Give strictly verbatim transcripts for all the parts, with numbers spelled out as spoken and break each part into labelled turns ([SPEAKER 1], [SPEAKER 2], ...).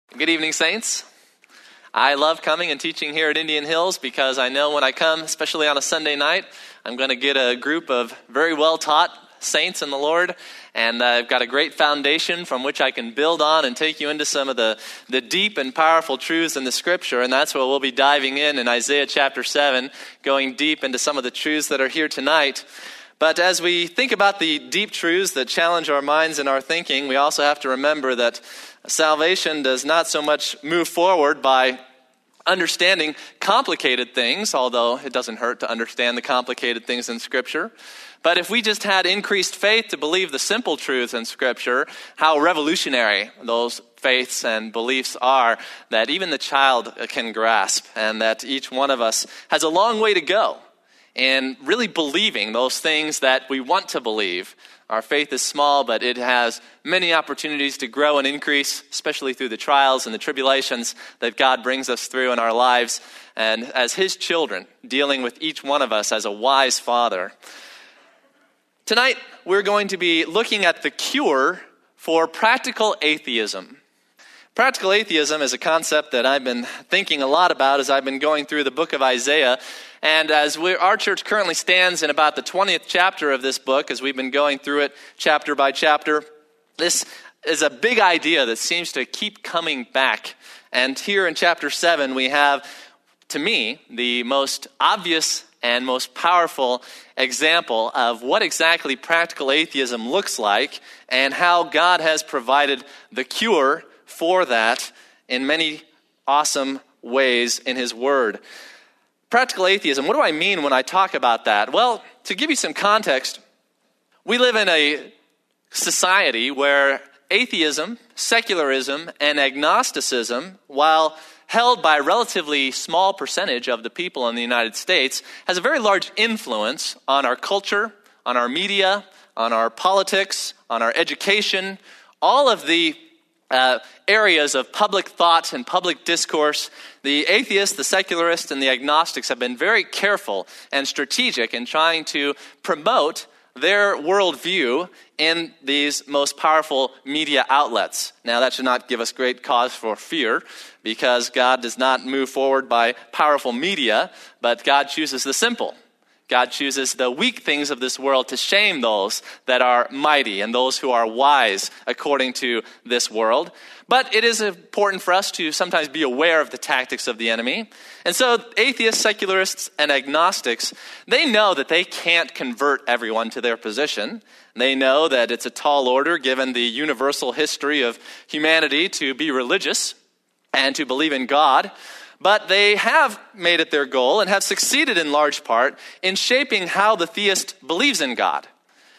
[SPEAKER 1] Good evening, saints. I love coming and teaching here at Indian Hills because I know when I come, especially on a Sunday night, I'm going to get a group of very well-taught saints in the Lord, and I've got a great foundation from which I can build on and take you into some of the, the deep and powerful truths in the Scripture, and that's what we'll be diving in in Isaiah chapter seven, going deep into some of the truths that are here tonight. But as we think about the deep truths that challenge our minds and our thinking, we also have to remember that salvation does not so much move forward by understanding complicated things, although it doesn't hurt to understand the complicated things in Scripture. But if we just had increased faith to believe the simple truths in Scripture, how revolutionary those faiths and beliefs are that even the child can grasp, and that each one of us has a long way to go in really believing those things that we want to believe. Our faith is small, but it has many opportunities to grow and increase, especially through the trials and the tribulations that God brings us through in our lives, and as His children, dealing with each one of us as a wise Father. Tonight, we're going to be looking at the cure for practical atheism. Practical atheism is a concept that I've been thinking a lot about as I've been going through the book of Isaiah. And as we, our church currently stands in about the twentieth chapter of this book, as we've been going through it chapter by chapter, this is a big idea that seems to keep coming back. And here in chapter seven, we have, to me, the most obvious and most powerful example of what exactly practical atheism looks like and how God has provided the cure for that in many awesome ways in His Word. Practical atheism, what do I mean when I talk about that? Well, to give you some context, we live in a society where atheism, secularism, and agnosticism, while held by a relatively small percentage of the people in the United States, has a very large influence on our culture, on our media, on our politics, on our education, all of the Uh, areas of public thought and public discourse. The atheists, the secularists, and the agnostics have been very careful and strategic in trying to promote their worldview in these most powerful media outlets. Now, that should not give us great cause for fear, because God does not move forward by powerful media, but God chooses the simple. God chooses the weak things of this world to shame those that are mighty and those who are wise according to this world. But it is important for us to sometimes be aware of the tactics of the enemy. And so atheists, secularists, and agnostics, they know that they can't convert everyone to their position. They know that it's a tall order, given the universal history of humanity, to be religious and to believe in God. But they have made it their goal and have succeeded in large part in shaping how the theist believes in God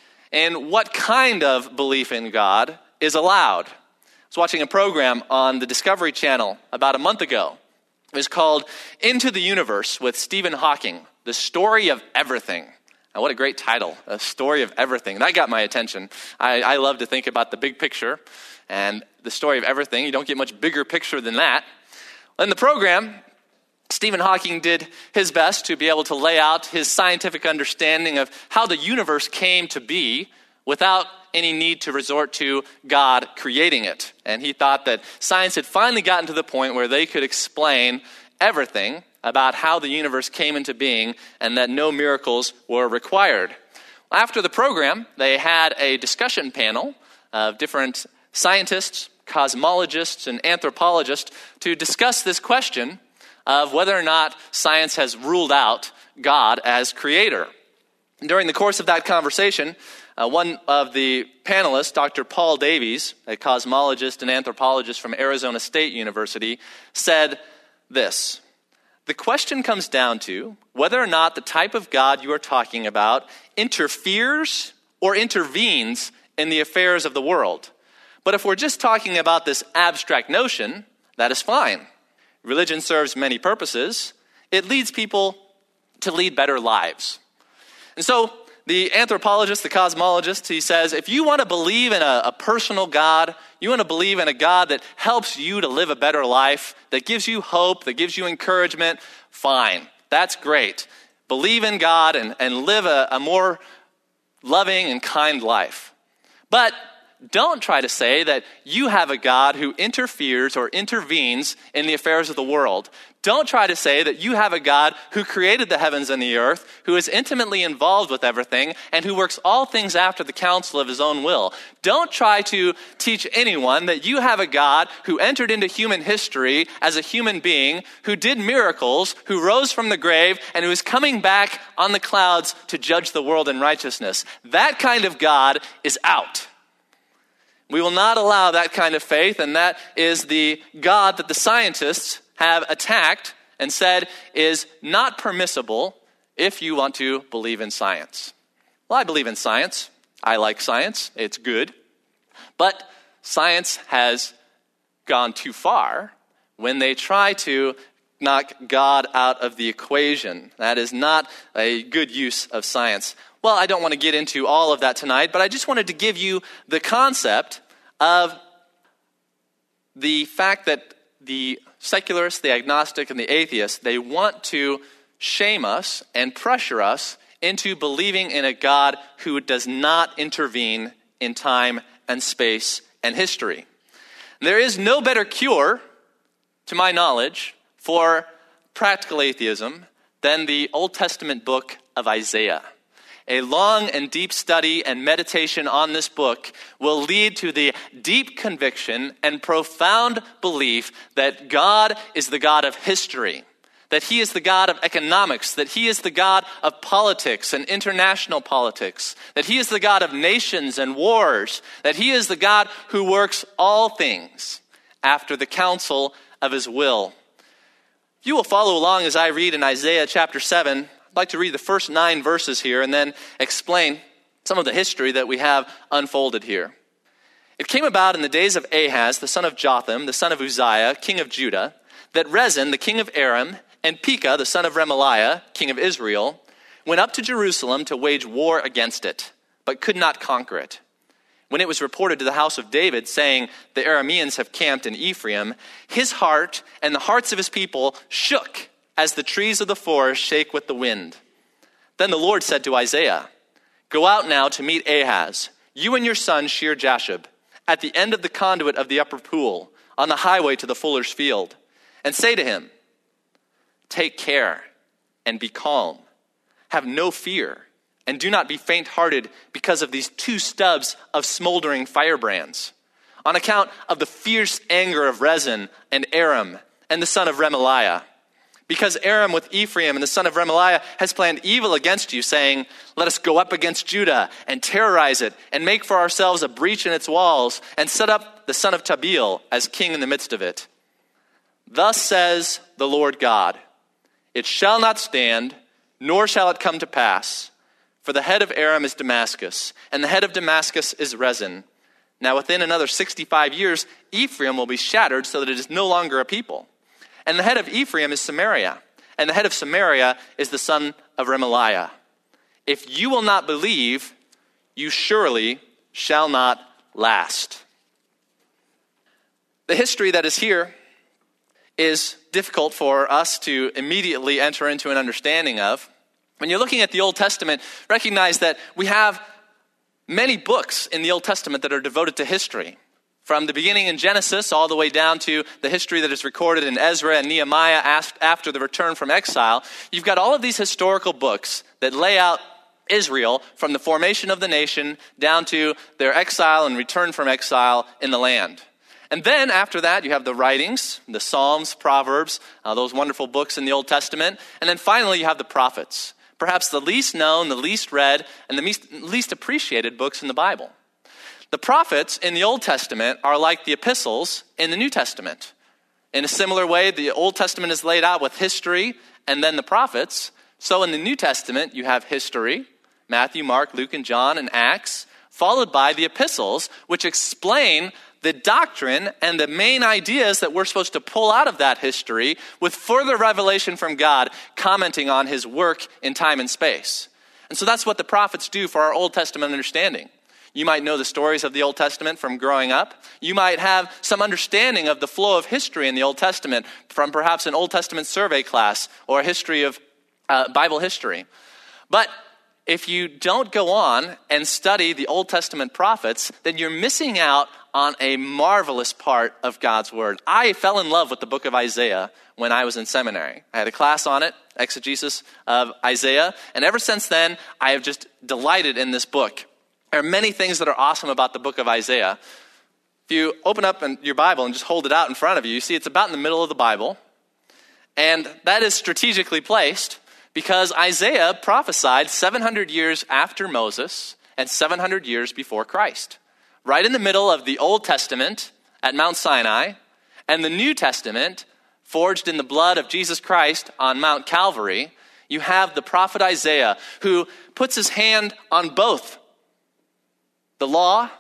[SPEAKER 1] and what kind of belief in God is allowed. I was watching a program on the Discovery Channel about a month ago. It was called Into the Universe with Stephen Hawking, The Story of Everything. Now, what a great title, A Story of Everything. That got my attention. I, I love to think about the big picture, and the story of everything. You don't get much bigger picture than that. In the program, Stephen Hawking did his best to be able to lay out his scientific understanding of how the universe came to be without any need to resort to God creating it. And he thought that science had finally gotten to the point where they could explain everything about how the universe came into being and that no miracles were required. After the program, they had a discussion panel of different scientists, cosmologists, and anthropologists to discuss this question of whether or not science has ruled out God as creator. During the course of that conversation, uh, one of the panelists, Doctor Paul Davies, a cosmologist and anthropologist from Arizona State University, said this: "The question comes down to whether or not the type of God you are talking about interferes or intervenes in the affairs of the world. But if we're just talking about this abstract notion, that is fine. Religion serves many purposes. It leads people to lead better lives." And so the anthropologist, the cosmologist, he says, if you want to believe in a, a personal God, you want to believe in a God that helps you to live a better life, that gives you hope, that gives you encouragement, fine. That's great. Believe in God and, and live a, a more loving and kind life. But don't try to say that you have a God who interferes or intervenes in the affairs of the world. Don't try to say that you have a God who created the heavens and the earth, who is intimately involved with everything, and who works all things after the counsel of his own will. Don't try to teach anyone that you have a God who entered into human history as a human being, who did miracles, who rose from the grave, and who is coming back on the clouds to judge the world in righteousness. That kind of God is out. We will not allow that kind of faith, and that is the God that the scientists have attacked and said is not permissible if you want to believe in science. Well, I believe in science. I like science. It's good. But science has gone too far when they try to knock God out of the equation. That is not a good use of science. Well, I don't want to get into all of that tonight, but I just wanted to give you the concept of the fact that the secularists, the agnostic, and the atheists, they want to shame us and pressure us into believing in a God who does not intervene in time and space and history. There is no better cure, to my knowledge, for practical atheism than the Old Testament book of Isaiah. A long and deep study and meditation on this book will lead to the deep conviction and profound belief that God is the God of history, that he is the God of economics, that he is the God of politics and international politics, that he is the God of nations and wars, that he is the God who works all things after the counsel of his will. If you will follow along as I read in Isaiah chapter seven, I'd like to read the first nine verses here and then explain some of the history that we have unfolded here. It came about in the days of Ahaz, the son of Jotham, the son of Uzziah, king of Judah, that Rezin, the king of Aram, and Pekah, the son of Remaliah, king of Israel, went up to Jerusalem to wage war against it, but could not conquer it. When it was reported to the house of David, saying, the Arameans have camped in Ephraim, his heart and the hearts of his people shook as the trees of the forest shake with the wind. Then the Lord said to Isaiah, go out now to meet Ahaz, you and your son Shear-Jashub, at the end of the conduit of the upper pool, on the highway to the fuller's field, and say to him, take care and be calm. Have no fear, and do not be faint-hearted because of these two stubs of smoldering firebrands, on account of the fierce anger of Rezin and Aram and the son of Remaliah. Because Aram with Ephraim and the son of Remaliah has planned evil against you, saying, let us go up against Judah and terrorize it and make for ourselves a breach in its walls and set up the son of Tabeel as king in the midst of it. Thus says the Lord God, it shall not stand, nor shall it come to pass. For the head of Aram is Damascus, and the head of Damascus is Rezin. Now within another sixty-five years, Ephraim will be shattered so that it is no longer a people. And the head of Ephraim is Samaria, and the head of Samaria is the son of Remaliah. If you will not believe, you surely shall not last. The history that is here is difficult for us to immediately enter into an understanding of. When you're looking at the Old Testament, recognize that we have many books in the Old Testament that are devoted to history. From the beginning in Genesis all the way down to the history that is recorded in Ezra and Nehemiah after the return from exile, you've got all of these historical books that lay out Israel from the formation of the nation down to their exile and return from exile in the land. And then after that, you have the writings, the Psalms, Proverbs, uh, those wonderful books in the Old Testament. And then finally, you have the prophets, perhaps the least known, the least read, and the least, least appreciated books in the Bible. The prophets in the Old Testament are like the epistles in the New Testament. In a similar way, the Old Testament is laid out with history and then the prophets. So in the New Testament, you have history, Matthew, Mark, Luke, and John, and Acts, followed by the epistles, which explain the doctrine and the main ideas that we're supposed to pull out of that history with further revelation from God, commenting on his work in time and space. And so that's what the prophets do for our Old Testament understanding. You might know the stories of the Old Testament from growing up. You might have some understanding of the flow of history in the Old Testament from perhaps an Old Testament survey class or a history of uh, Bible history. But if you don't go on and study the Old Testament prophets, then you're missing out on a marvelous part of God's word. I fell in love with the book of Isaiah when I was in seminary. I had a class on it, exegesis of Isaiah, and ever since then, I have just delighted in this book. There are many things that are awesome about the book of Isaiah. If you open up your Bible and just hold it out in front of you, you see it's about in the middle of the Bible, and that is strategically placed because Isaiah prophesied seven hundred years after Moses and seven hundred years before Christ. Right in the middle of the Old Testament at Mount Sinai and the New Testament forged in the blood of Jesus Christ on Mount Calvary, you have the prophet Isaiah who puts his hand on both the law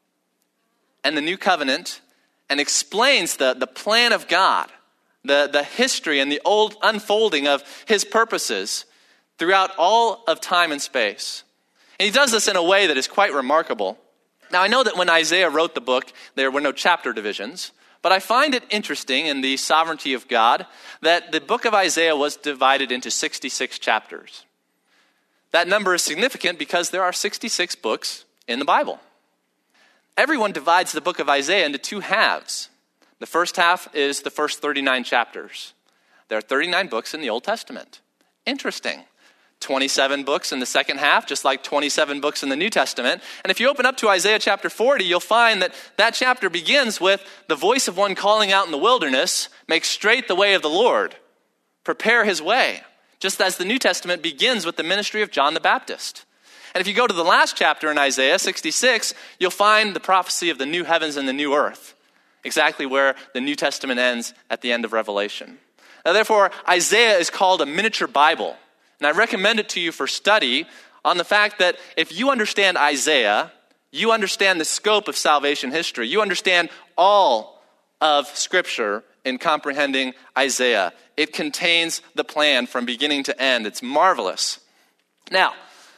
[SPEAKER 1] and the new covenant and explains the, the plan of God, the, the history and the old unfolding of his purposes throughout all of time and space. And he does this in a way that is quite remarkable. Now, I know that when Isaiah wrote the book, there were no chapter divisions, but I find it interesting in the sovereignty of God that the book of Isaiah was divided into sixty-six chapters. That number is significant because there are sixty-six books in the Bible. Everyone divides the book of Isaiah into two halves. The first half is the first thirty-nine chapters. There are thirty-nine books in the Old Testament. Interesting. twenty-seven books in the second half, just like twenty-seven books in the New Testament. And if you open up to Isaiah chapter forty, you'll find that that chapter begins with the voice of one calling out in the wilderness, make straight the way of the Lord, prepare his way, just as the New Testament begins with the ministry of John the Baptist. And if you go to the last chapter in Isaiah, sixty-six, you'll find the prophecy of the new heavens and the new earth, exactly where the New Testament ends at the end of Revelation. Now, therefore, Isaiah is called a miniature Bible. And I recommend it to you for study on the fact that if you understand Isaiah, you understand the scope of salvation history. You understand all of Scripture in comprehending Isaiah. It contains the plan from beginning to end. It's marvelous. Now,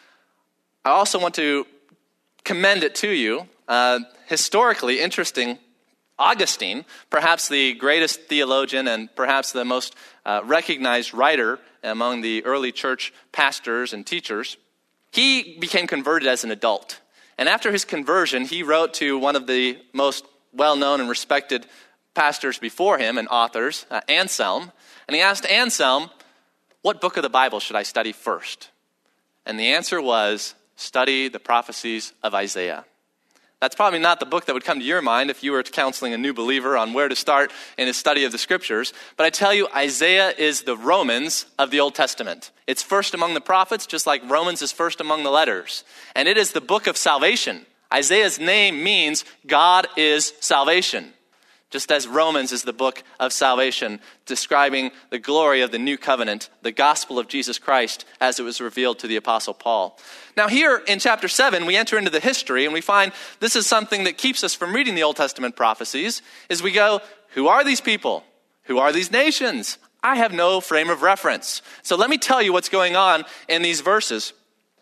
[SPEAKER 1] I also want to commend it to you. Uh, historically interesting, Augustine, perhaps the greatest theologian and perhaps the most uh, recognized writer among the early church pastors and teachers, he became converted as an adult. And after his conversion, he wrote to one of the most well-known and respected pastors before him and authors, uh, Anselm, and he asked Anselm, what book of the Bible should I study first? And the answer was, study the prophecies of Isaiah. That's probably not the book that would come to your mind if you were counseling a new believer on where to start in his study of the Scriptures. But I tell you, Isaiah is the Romans of the Old Testament. It's first among the prophets, just like Romans is first among the letters. And it is the book of salvation. Isaiah's name means God is salvation, just as Romans is the book of salvation, describing the glory of the new covenant, the gospel of Jesus Christ as it was revealed to the Apostle Paul. Now here in chapter seven, we enter into the history and we find this is something that keeps us from reading the Old Testament prophecies, is we go, who are these people? Who are these nations? I have no frame of reference. So let me tell you what's going on in these verses.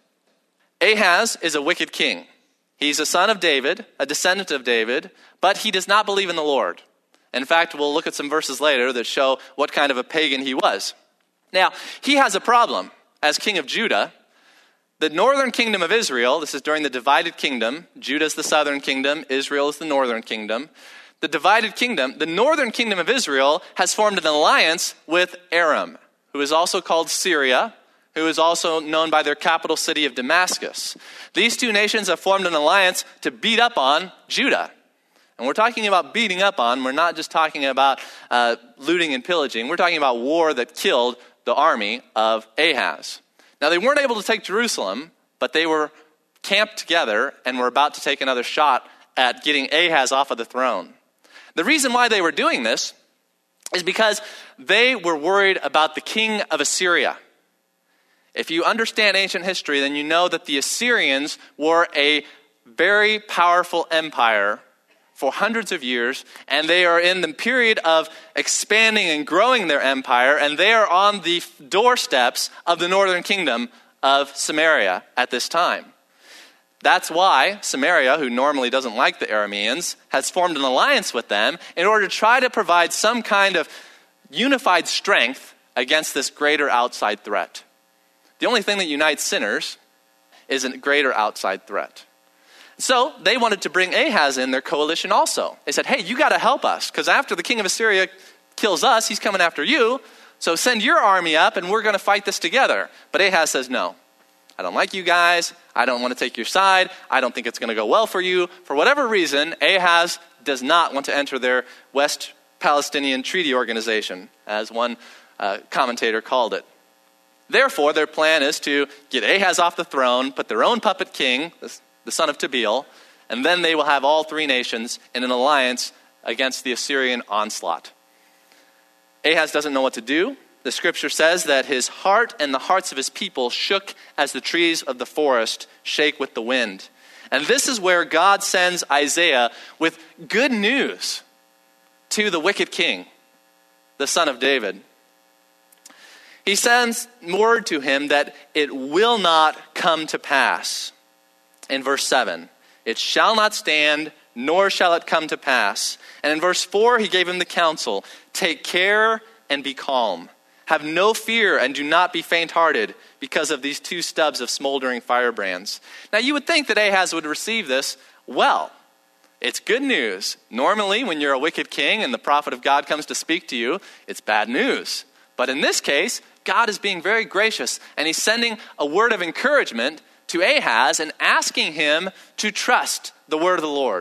[SPEAKER 1] Ahaz is a wicked king. He's a son of David, a descendant of David, but he does not believe in the Lord. In fact, we'll look at some verses later that show what kind of a pagan he was. Now, he has a problem as king of Judah. The northern kingdom of Israel, this is during the divided kingdom. Judah is the southern kingdom, Israel is the northern kingdom. The divided kingdom, the northern kingdom of Israel has formed an alliance with Aram, who is also called Syria, who is also known by their capital city of Damascus. These two nations have formed an alliance to beat up on Judah. And we're talking about beating up on, we're not just talking about uh, looting and pillaging. We're talking about war that killed the army of Ahaz. Now, they weren't able to take Jerusalem, but they were camped together and were about to take another shot at getting Ahaz off of the throne. The reason why they were doing this is because they were worried about the king of Assyria. If you understand ancient history, then you know that the Assyrians were a very powerful empire for hundreds of years, and they are in the period of expanding and growing their empire, and they are on the doorsteps of the northern kingdom of Samaria at this time. That's why Samaria, who normally doesn't like the Arameans, has formed an alliance with them in order to try to provide some kind of unified strength against this greater outside threat. The only thing that unites sinners is a greater outside threat. So they wanted to bring Ahaz in their coalition also. They said, hey, you got to help us, because after the king of Assyria kills us, he's coming after you. So send your army up and we're going to fight this together. But Ahaz says, no, I don't like you guys. I don't want to take your side. I don't think it's going to go well for you. For whatever reason, Ahaz does not want to enter their West Palestinian Treaty Organization, as one uh, commentator called it. Therefore, their plan is to get Ahaz off the throne, put their own puppet king, the son of Tabeel, and then they will have all three nations in an alliance against the Assyrian onslaught. Ahaz doesn't know what to do. The scripture says that his heart and the hearts of his people shook as the trees of the forest shake with the wind. And this is where God sends Isaiah with good news to the wicked king, the son of David. He sends word to him that it will not come to pass. In verse seven, it shall not stand, nor shall it come to pass. And in verse four, he gave him the counsel, take care and be calm. Have no fear and do not be faint-hearted because of these two stubs of smoldering firebrands. Now you would think that Ahaz would receive this well. It's good news. Normally, when you're a wicked king and the prophet of God comes to speak to you, it's bad news. But in this case, God is being very gracious, and he's sending a word of encouragement to Ahaz and asking him to trust the word of the Lord.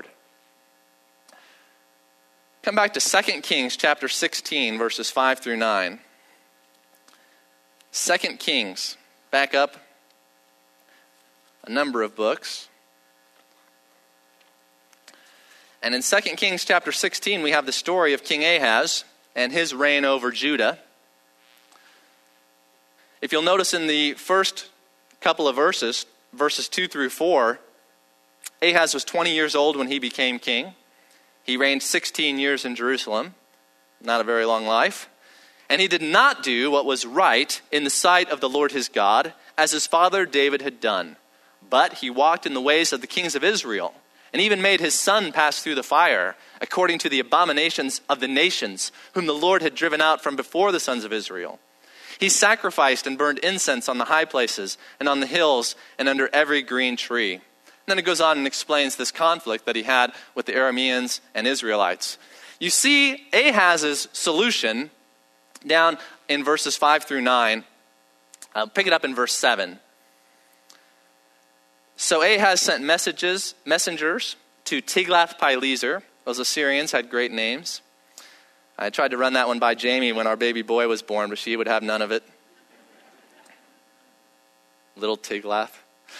[SPEAKER 1] Come back to Second Kings chapter sixteen, verses five through nine. Second Kings, back up a number of books. And in Second Kings chapter sixteen, we have the story of King Ahaz and his reign over Judah. If you'll notice in the first couple of verses, verses two through four, Ahaz was twenty years old when he became king. He reigned sixteen years in Jerusalem. Not a very long life. And he did not do what was right in the sight of the Lord his God, as his father David had done. But he walked in the ways of the kings of Israel, and even made his son pass through the fire, according to the abominations of the nations, whom the Lord had driven out from before the sons of Israel. He sacrificed and burned incense on the high places and on the hills and under every green tree. And then it goes on and explains this conflict that he had with the Arameans and Israelites. You see Ahaz's solution down in verses five through nine. I'll pick it up in verse seven. So Ahaz sent messages, messengers to Tiglath-Pileser. Those Assyrians had great names. I tried to run that one by Jamie when our baby boy was born, but she would have none of it. Little Tiglath.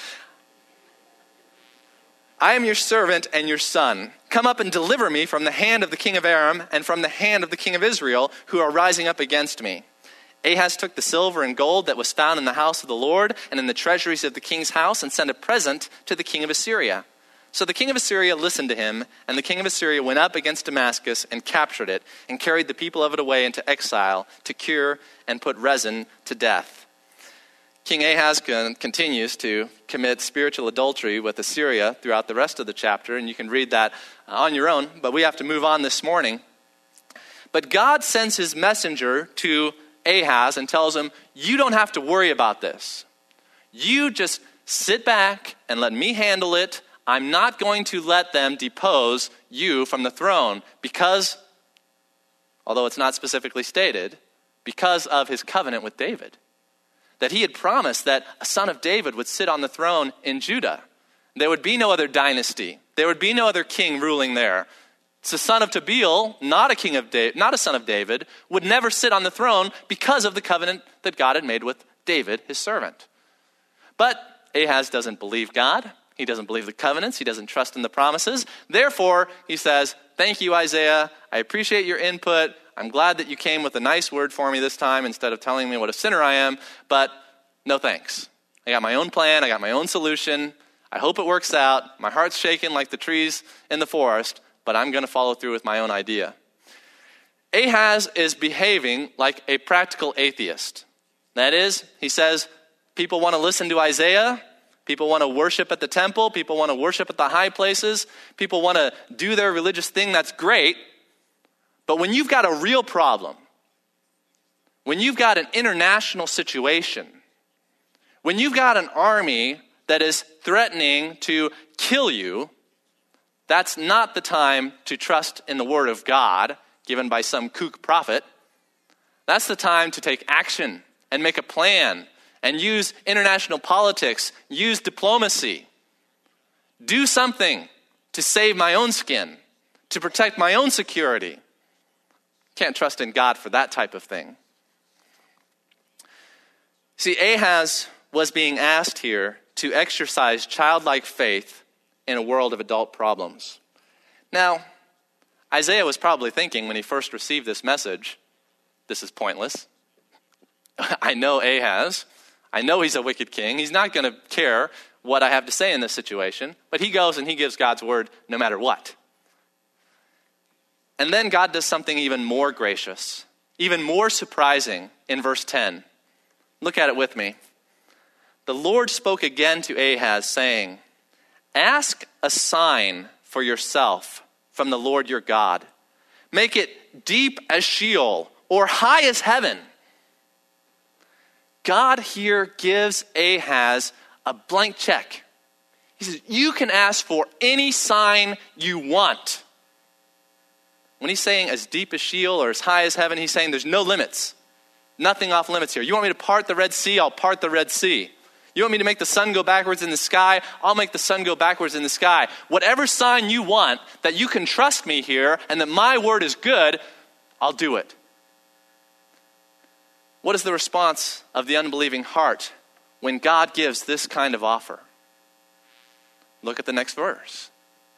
[SPEAKER 1] I am your servant and your son. Come up and deliver me from the hand of the king of Aram and from the hand of the king of Israel, who are rising up against me. Ahaz took the silver and gold that was found in the house of the Lord and in the treasuries of the king's house and sent a present to the king of Assyria. So the king of Assyria listened to him, and the king of Assyria went up against Damascus and captured it and carried the people of it away into exile to Kir and put Rezin to death. King Ahaz continues to commit spiritual adultery with Assyria throughout the rest of the chapter, and you can read that on your own, but we have to move on this morning. But God sends his messenger to Ahaz and tells him, you don't have to worry about this. You just sit back and let me handle it. I'm not going to let them depose you from the throne because, although it's not specifically stated, because of his covenant with David. That he had promised that a son of David would sit on the throne in Judah. There would be no other dynasty. There would be no other king ruling there. So the son of Tabeel, not a king of David, not a son of David, would never sit on the throne because of the covenant that God had made with David, his servant. But Ahaz doesn't believe God. He doesn't believe the covenants. He doesn't trust in the promises. Therefore, he says, thank you, Isaiah. I appreciate your input. I'm glad that you came with a nice word for me this time instead of telling me what a sinner I am, but no thanks. I got my own plan. I got my own solution. I hope it works out. My heart's shaking like the trees in the forest, but I'm going to follow through with my own idea. Ahaz is behaving like a practical atheist. That is, he says, people want to listen to Isaiah. People want to worship at the temple. People want to worship at the high places. People want to do their religious thing. That's great. But when you've got a real problem, when you've got an international situation, when you've got an army that is threatening to kill you, that's not the time to trust in the word of God given by some kook prophet. That's the time to take action and make a plan and use international politics, use diplomacy. Do something to save my own skin, to protect my own security. Can't trust in God for that type of thing. See, Ahaz was being asked here to exercise childlike faith in a world of adult problems. Now, Isaiah was probably thinking when he first received this message, this is pointless. I know Ahaz. I know he's a wicked king. He's not going to care what I have to say in this situation. But he goes and he gives God's word no matter what. And then God does something even more gracious, even more surprising in verse ten. Look at it with me. The Lord spoke again to Ahaz, saying, ask a sign for yourself from the Lord your God. Make it deep as Sheol or high as heaven. God here gives Ahaz a blank check. He says, you can ask for any sign you want. When he's saying as deep as Sheol or as high as heaven, he's saying there's no limits. Nothing off limits here. You want me to part the Red Sea? I'll part the Red Sea. You want me to make the sun go backwards in the sky? I'll make the sun go backwards in the sky. Whatever sign you want, that you can trust me here and that my word is good, I'll do it. What is the response of the unbelieving heart when God gives this kind of offer? Look at the next verse.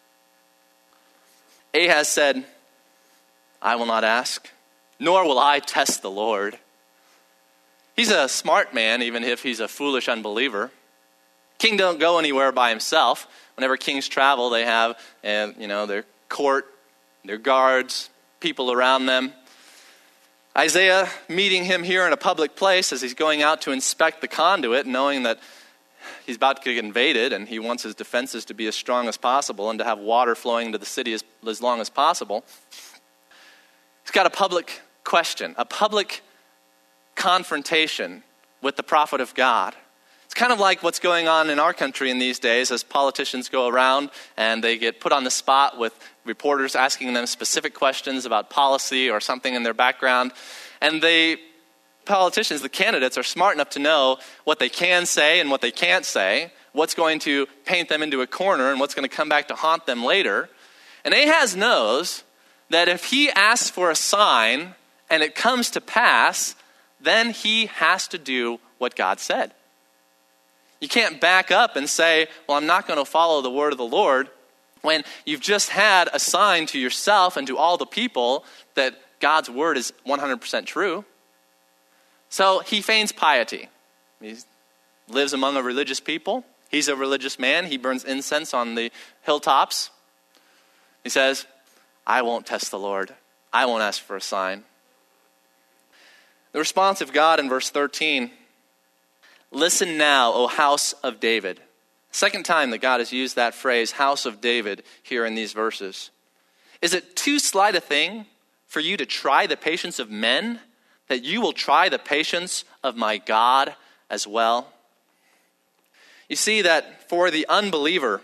[SPEAKER 1] Ahaz said, I will not ask, nor will I test the Lord. He's a smart man, even if he's a foolish unbeliever. King don't go anywhere by himself. Whenever kings travel, they have, uh, you know, their court, their guards, people around them. Isaiah meeting him here in a public place as he's going out to inspect the conduit, knowing that he's about to get invaded and he wants his defenses to be as strong as possible and to have water flowing into the city as, as long as possible. He's got a public question, a public confrontation with the prophet of God. It's kind of like what's going on in our country in these days as politicians go around and they get put on the spot with reporters asking them specific questions about policy or something in their background. And they, politicians, the candidates, are smart enough to know what they can say and what they can't say, what's going to paint them into a corner and what's going to come back to haunt them later. And Ahaz knows that if he asks for a sign and it comes to pass, then he has to do what God said. You can't back up and say, well, I'm not going to follow the word of the Lord when you've just had a sign to yourself and to all the people that God's word is one hundred percent true. So he feigns piety. He lives among a religious people. He's a religious man. He burns incense on the hilltops. He says, I won't test the Lord. I won't ask for a sign. The response of God in verse thirteen, listen now, O house of David. Second time that God has used that phrase, house of David, here in these verses. Is it too slight a thing for you to try the patience of men, that you will try the patience of my God as well? You see that for the unbeliever,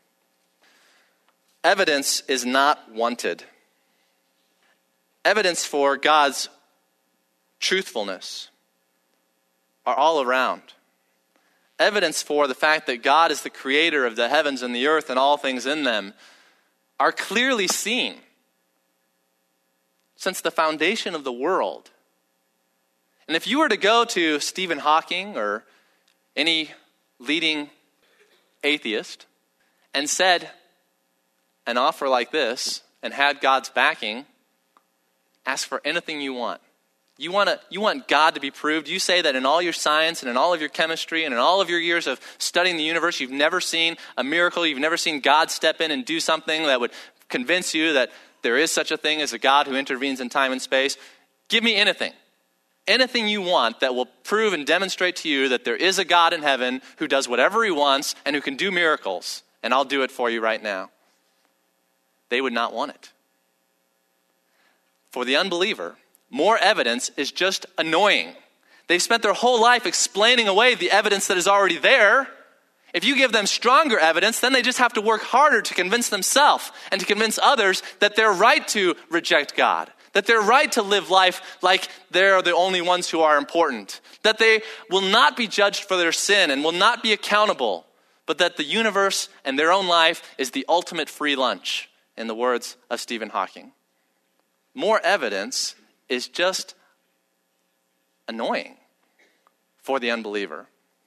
[SPEAKER 1] evidence is not wanted. Evidence for God's truthfulness are all around. Evidence for the fact that God is the creator of the heavens and the earth and all things in them are clearly seen since the foundation of the world. And if you were to go to Stephen Hawking or any leading atheist and said an offer like this and had God's backing, ask for anything you want. You want to, you want God to be proved. You say that in all your science and in all of your chemistry and in all of your years of studying the universe, you've never seen a miracle. You've never seen God step in and do something that would convince you that there is such a thing as a God who intervenes in time and space. Give me anything. Anything you want that will prove and demonstrate to you that there is a God in heaven who does whatever he wants and who can do miracles. And I'll do it for you right now. They would not want it. For the unbeliever, more evidence is just annoying. They've spent their whole life explaining away the evidence that is already there. If you give them stronger evidence, then they just have to work harder to convince themselves and to convince others that they're right to reject God, that they're right to live life like they're the only ones who are important, that they will not be judged for their sin and will not be accountable, but that the universe and their own life is the ultimate free lunch, in the words of Stephen Hawking. More evidence is just annoying for the unbeliever.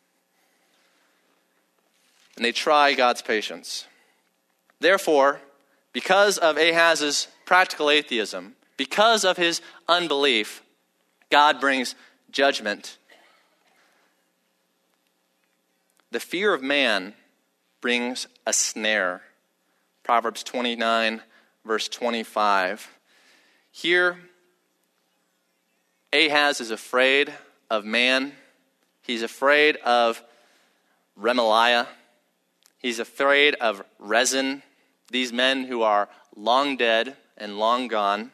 [SPEAKER 1] And they try God's patience. Therefore, because of Ahaz's practical atheism, because of his unbelief, God brings judgment. The fear of man brings a snare. Proverbs twenty-nine, verse twenty-five. Here, Ahaz is afraid of man. He's afraid of Remaliah. He's afraid of Rezin, these men who are long dead and long gone.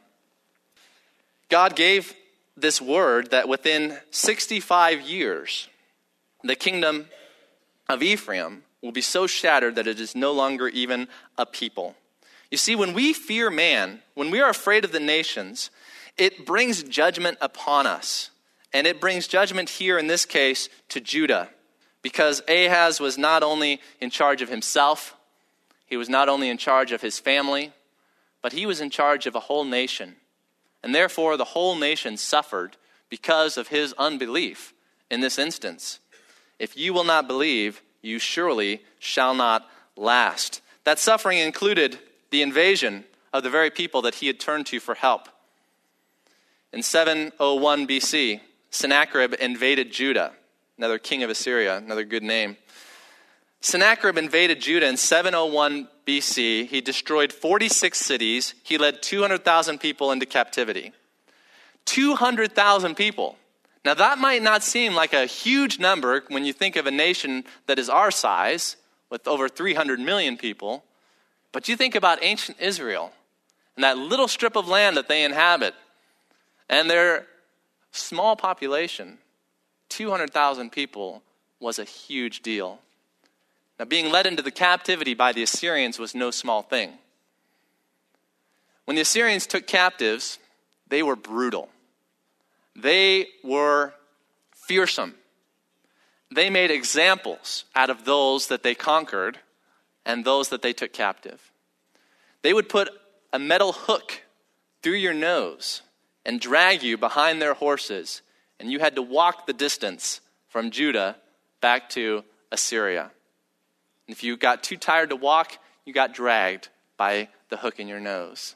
[SPEAKER 1] God gave this word that within sixty-five years, the kingdom of Ephraim will be so shattered that it is no longer even a people. You see, when we fear man, when we are afraid of the nations, it brings judgment upon us. And it brings judgment here, in this case, to Judah. Because Ahaz was not only in charge of himself, he was not only in charge of his family, but he was in charge of a whole nation. And therefore, the whole nation suffered because of his unbelief in this instance. If you will not believe, you surely shall not last. That suffering included the invasion of the very people that he had turned to for help. In seven oh one B C, Sennacherib invaded Judah. Another king of Assyria, another good name. Sennacherib invaded Judah in seven oh one B C. He destroyed forty-six cities. He led two hundred thousand people into captivity. two hundred thousand people. Now that might not seem like a huge number when you think of a nation that is our size, with over three hundred million people. But you think about ancient Israel and that little strip of land that they inhabit and their small population. two hundred thousand people was a huge deal. Now, being led into the captivity by the Assyrians was no small thing. When the Assyrians took captives, they were brutal. They were fearsome. They made examples out of those that they conquered and those that they took captive. They would put a metal hook through your nose and drag you behind their horses, and you had to walk the distance from Judah back to Assyria. And if you got too tired to walk, you got dragged by the hook in your nose.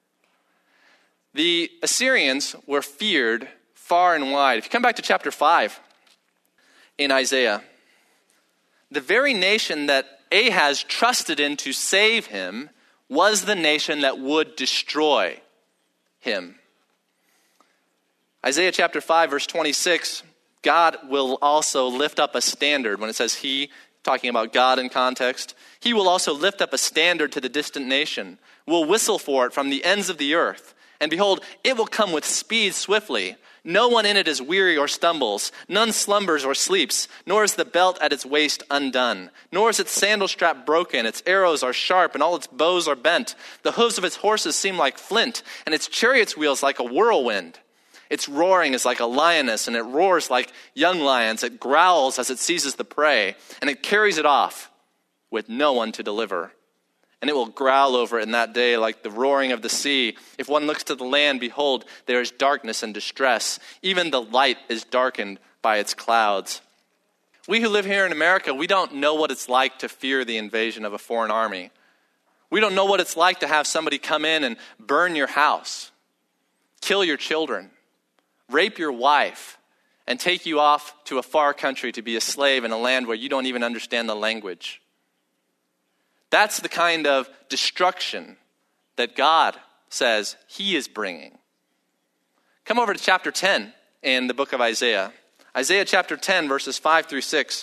[SPEAKER 1] The Assyrians were feared far and wide. If you come back to chapter five in Isaiah, the very nation that Ahaz trusted in to save him was the nation that would destroy him. Isaiah chapter five, verse twenty-six, God will also lift up a standard. When it says he, talking about God in context, he will also lift up a standard to the distant nation, will whistle for it from the ends of the earth. And behold, it will come with speed swiftly. No one in it is weary or stumbles. None slumbers or sleeps, nor is the belt at its waist undone. Nor is its sandal strap broken. Its arrows are sharp, and all its bows are bent. The hooves of its horses seem like flint, and its chariot's wheels like a whirlwind. Its roaring is like a lioness, and it roars like young lions. It growls as it seizes the prey, and it carries it off with no one to deliver. And it will growl over it in that day like the roaring of the sea. If one looks to the land, behold, there is darkness and distress. Even the light is darkened by its clouds. We who live here in America, we don't know what it's like to fear the invasion of a foreign army. We don't know what it's like to have somebody come in and burn your house, kill your children, rape your wife, and take you off to a far country to be a slave in a land where you don't even understand the language. That's the kind of destruction that God says he is bringing. Come over to chapter ten in the book of Isaiah. Isaiah chapter ten, verses five through six.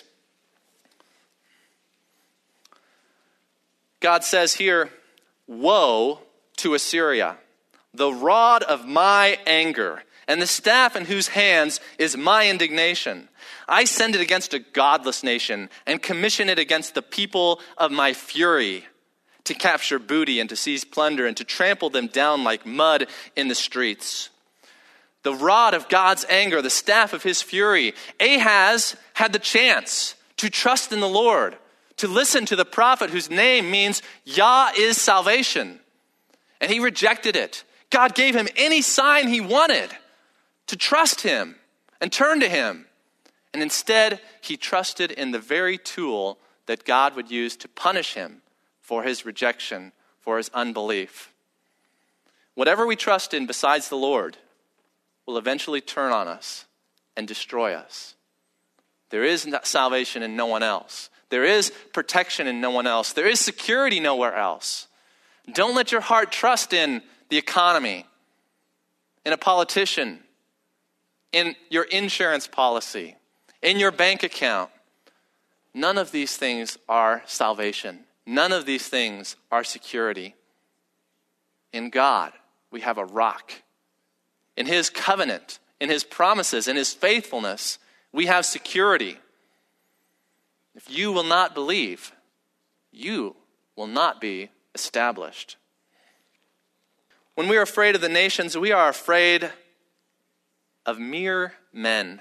[SPEAKER 1] God says here, "Woe to Assyria, the rod of my anger, and the staff in whose hands is my indignation. I send it against a godless nation and commission it against the people of my fury, to capture booty and to seize plunder and to trample them down like mud in the streets. The rod of God's anger, the staff of his fury. Ahaz had the chance to trust in the Lord, to listen to the prophet whose name means Yah is salvation. And he rejected it. God gave him any sign he wanted to trust him and turn to him. And instead, he trusted in the very tool that God would use to punish him for his rejection, for his unbelief. Whatever we trust in besides the Lord will eventually turn on us and destroy us. There is salvation in no one else. There is protection in no one else. There is security nowhere else. Don't let your heart trust in the economy, in a politician, in your insurance policy, in your bank account. None of these things are salvation. None of these things are security. In God, we have a rock. In his covenant, in his promises, in his faithfulness, we have security. If you will not believe, you will not be established. When we are afraid of the nations, we are afraid of mere men.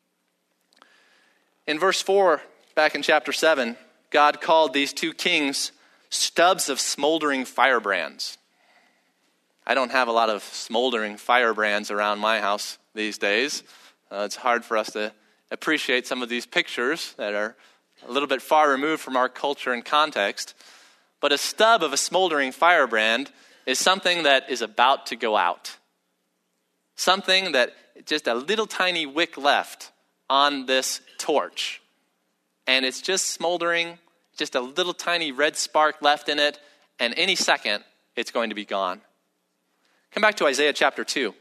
[SPEAKER 1] In verse four, back in chapter seven, God called these two kings stubs of smoldering firebrands. I don't have a lot of smoldering firebrands around my house these days. Uh, it's hard for us to appreciate some of these pictures that are a little bit far removed from our culture and context. But a stub of a smoldering firebrand is something that is about to go out. Something that just a little tiny wick left on this torch. And it's just smoldering, just a little tiny red spark left in it, and any second it's going to be gone. Come back to Isaiah chapter two.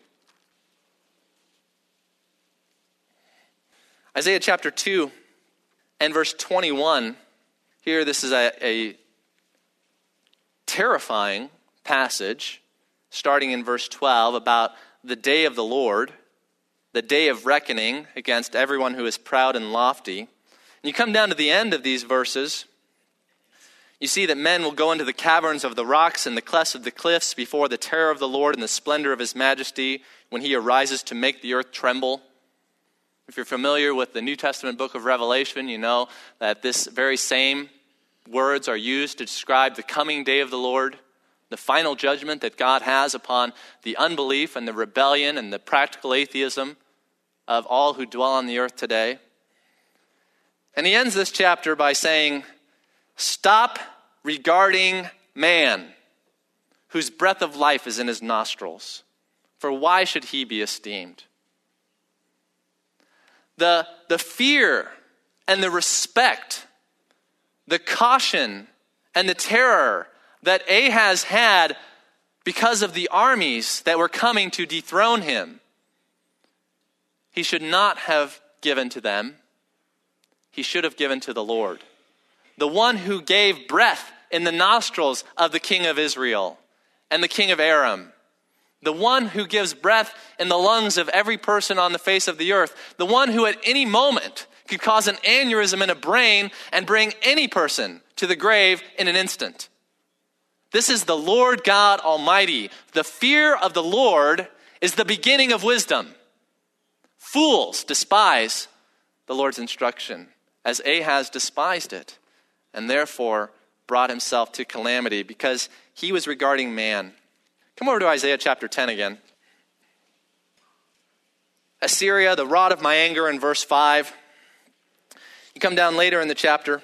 [SPEAKER 1] Isaiah chapter two and verse twenty-one. Here, this is a, a terrifying passage, starting in verse twelve, about the day of the Lord, the day of reckoning against everyone who is proud and lofty. And you come down to the end of these verses, you see that men will go into the caverns of the rocks and the clefts of the cliffs before the terror of the Lord and the splendor of his majesty when he arises to make the earth tremble. If you're familiar with the New Testament book of Revelation, you know that this very same words are used to describe the coming day of the Lord, the final judgment that God has upon the unbelief and the rebellion and the practical atheism of all who dwell on the earth today. And he ends this chapter by saying, "Stop regarding man, whose breath of life is in his nostrils, for why should he be esteemed?" The, the fear and the respect, the caution and the terror that Ahaz had because of the armies that were coming to dethrone him, he should not have given to them. He should have given to the Lord, the one who gave breath in the nostrils of the king of Israel and the king of Aram, the one who gives breath in the lungs of every person on the face of the earth, the one who at any moment could cause an aneurysm in a brain and bring any person to the grave in an instant. This is the Lord God Almighty. The fear of the Lord is the beginning of wisdom. Fools despise the Lord's instruction, as Ahaz despised it, and therefore brought himself to calamity because he was regarding man. Come over to Isaiah chapter ten again. Assyria, the rod of my anger, in verse five. You come down later in the chapter.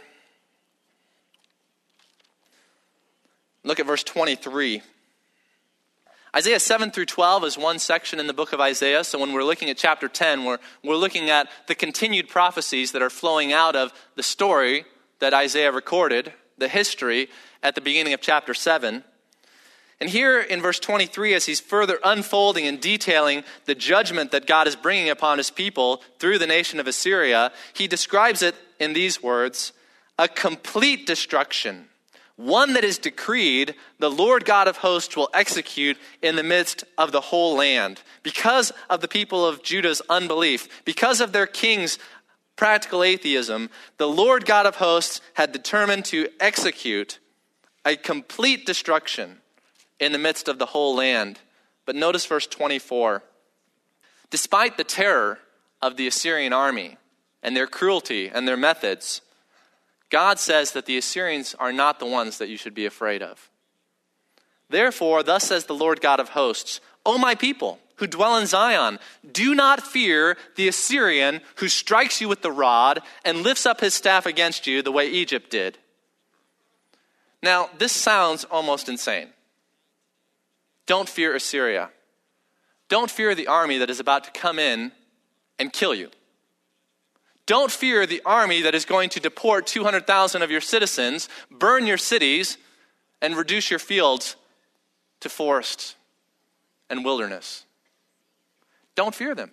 [SPEAKER 1] Look at verse twenty-three. Isaiah seven through twelve is one section in the book of Isaiah. So when we're looking at chapter ten, we're, we're looking at the continued prophecies that are flowing out of the story that Isaiah recorded, the history at the beginning of chapter seven. And here in verse twenty-three, as he's further unfolding and detailing the judgment that God is bringing upon his people through the nation of Assyria, he describes it in these words: a complete destruction, one that is decreed, the Lord God of hosts will execute in the midst of the whole land. Because of the people of Judah's unbelief, because of their king's practical atheism, the Lord God of hosts had determined to execute a complete destruction in the midst of the whole land. But notice verse twenty-four. Despite the terror of the Assyrian army and their cruelty and their methods, God says that the Assyrians are not the ones that you should be afraid of. Therefore, thus says the Lord God of hosts, O my people who dwell in Zion, do not fear the Assyrian who strikes you with the rod and lifts up his staff against you the way Egypt did. Now, this sounds almost insane. Don't fear Assyria. Don't fear the army that is about to come in and kill you. Don't fear the army that is going to deport two hundred thousand of your citizens, burn your cities, and reduce your fields to forests and wilderness. Don't fear them.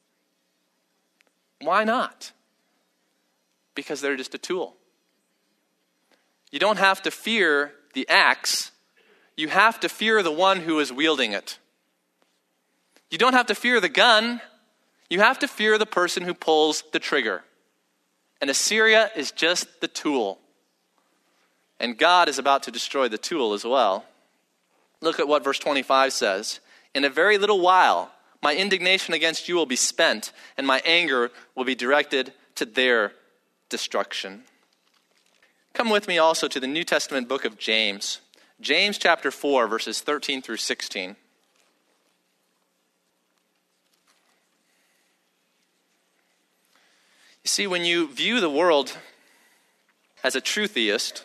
[SPEAKER 1] Why not? Because they're just a tool. You don't have to fear the axe. You have to fear the one who is wielding it. You don't have to fear the gun. You have to fear the person who pulls the trigger. And Assyria is just the tool. And God is about to destroy the tool as well. Look at what verse twenty-five says. In a very little while, my indignation against you will be spent, and my anger will be directed to their destruction. Come with me also to the New Testament book of James. James chapter four, verses thirteen through sixteen. You see, when you view the world as a true theist,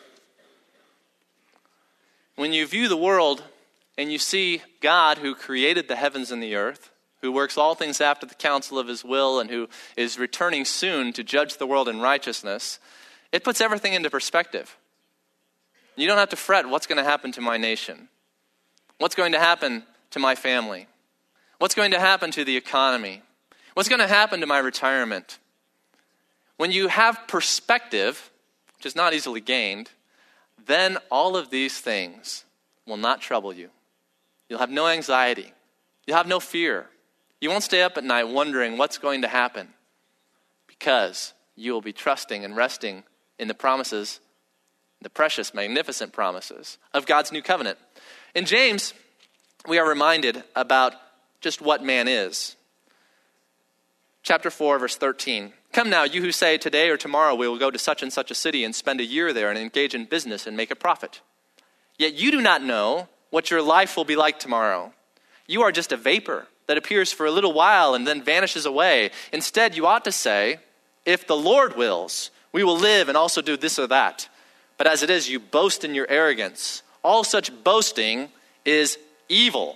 [SPEAKER 1] when you view the world and you see God who created the heavens and the earth, who works all things after the counsel of his will, and who is returning soon to judge the world in righteousness, it puts everything into perspective. You don't have to fret what's going to happen to my nation, what's going to happen to my family, what's going to happen to the economy, what's going to happen to my retirement. When you have perspective, which is not easily gained, then all of these things will not trouble you. You'll have no anxiety. You'll have no fear. You won't stay up at night wondering what's going to happen, because you will be trusting and resting in the promises, the precious, magnificent promises of God's new covenant. In James, we are reminded about just what man is. Chapter four, verse thirteen. Come now, you who say, today or tomorrow we will go to such and such a city and spend a year there and engage in business and make a profit. Yet you do not know what your life will be like tomorrow. You are just a vapor that appears for a little while and then vanishes away. Instead, you ought to say, if the Lord wills, we will live and also do this or that. But as it is, you boast in your arrogance. All such boasting is evil.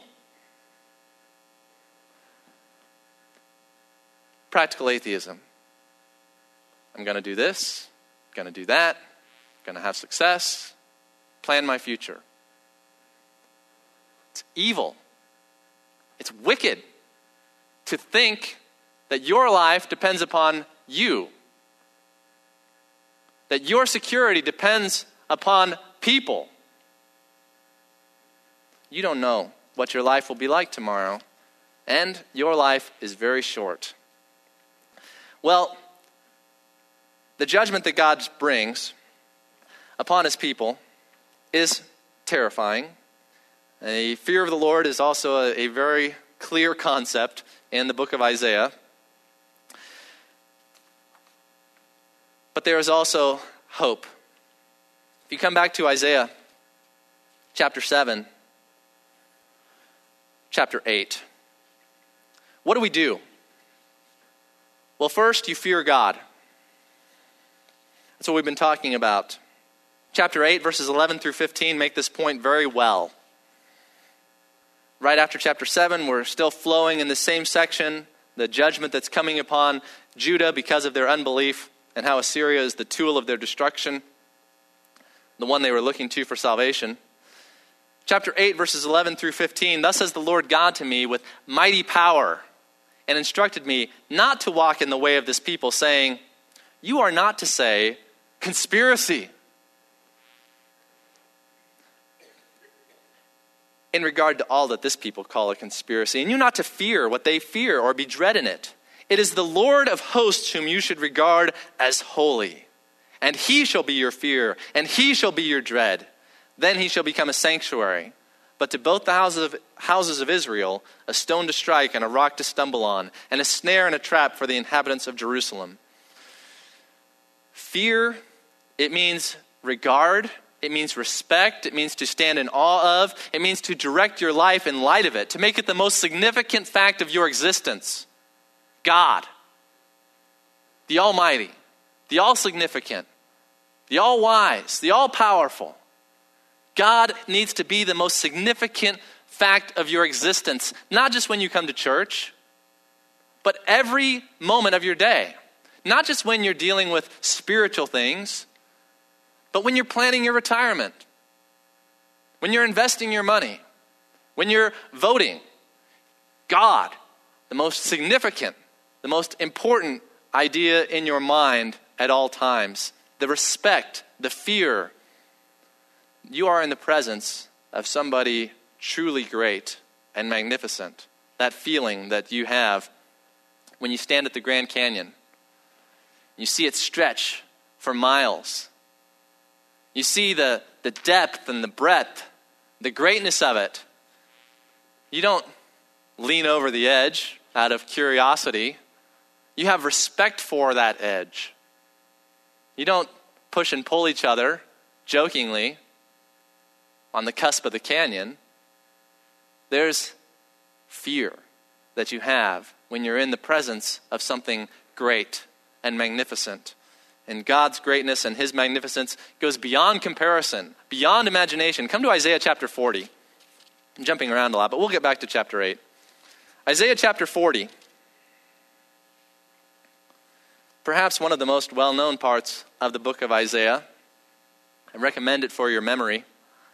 [SPEAKER 1] Practical atheism. I'm going to do this, going to do that, going to have success, plan my future. It's evil. It's wicked to think that your life depends upon you, that your security depends upon people. You don't know what your life will be like tomorrow, and your life is very short. Well, the judgment that God brings upon his people is terrifying. A fear of the Lord is also a, a very clear concept in the book of Isaiah. But there is also hope. If you come back to Isaiah chapter seven, chapter eight, what do we do? Well, first, you fear God. That's what we've been talking about. Chapter eight, verses eleven through fifteen make this point very well. Right after chapter seven, we're still flowing in the same section, the judgment that's coming upon Judah because of their unbelief and how Assyria is the tool of their destruction, the one they were looking to for salvation. Chapter eight, verses eleven through fifteen, thus says the Lord God to me with mighty power, and instructed me not to walk in the way of this people, saying, you are not to say, conspiracy. in regard to all that this people call a conspiracy, and you not to fear what they fear or be dread in it. It is the Lord of hosts whom you should regard as holy. And he shall be your fear, and he shall be your dread. Then he shall become a sanctuary. But to both the houses of, houses of Israel, a stone to strike and a rock to stumble on, and a snare and a trap for the inhabitants of Jerusalem. Fear, it means regard. It means respect. It means to stand in awe of. It means to direct your life in light of it, to make it the most significant fact of your existence. God, the Almighty, the All-Significant, the All-Wise, the All-Powerful. God needs to be the most significant fact of your existence, not just when you come to church, but every moment of your day. Not just when you're dealing with spiritual things, but when you're planning your retirement, when you're investing your money, when you're voting, God, the most significant, the most important idea in your mind at all times, the respect, the fear. You are in the presence of somebody truly great and magnificent. That feeling that you have when you stand at the Grand Canyon. You see it stretch for miles. You see the, the depth and the breadth, the greatness of it. You don't lean over the edge out of curiosity. You have respect for that edge. You don't push and pull each other jokingly on the cusp of the canyon. There's fear that you have when you're in the presence of something great and magnificent. And God's greatness and his magnificence goes beyond comparison, beyond imagination. Come to Isaiah chapter forty. I'm jumping around a lot, but we'll get back to chapter eight. Isaiah chapter forty. Perhaps one of the most well-known parts of the book of Isaiah. I recommend it for your memory.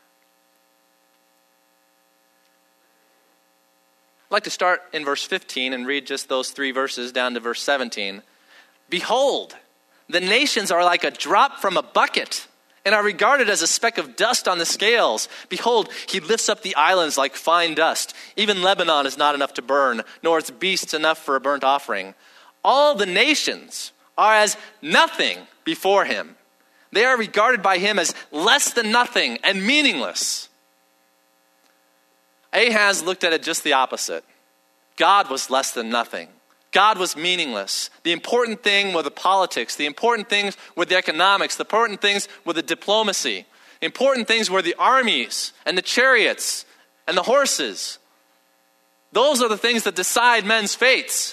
[SPEAKER 1] I'd like to start in verse fifteen and read just those three verses down to verse seventeen. Behold, the nations are like a drop from a bucket, and are regarded as a speck of dust on the scales. Behold, he lifts up the islands like fine dust. Even Lebanon is not enough to burn, nor its beasts enough for a burnt offering. All the nations are as nothing before him. They are regarded by him as less than nothing and meaningless. Ahaz looked at it just the opposite. God was less than nothing. God was meaningless. The important thing were the politics. The important things were the economics. The important things were the diplomacy. The important things were the armies and the chariots and the horses. Those are the things that decide men's fates.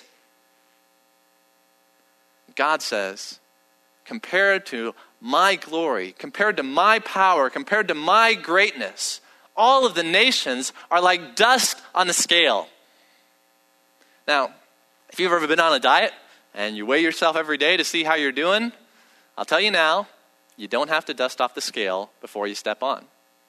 [SPEAKER 1] God says, compared to my glory, compared to my power, compared to my greatness, all of the nations are like dust on the scale. Now, if you've ever been on a diet and you weigh yourself every day to see how you're doing, I'll tell you now, you don't have to dust off the scale before you step on.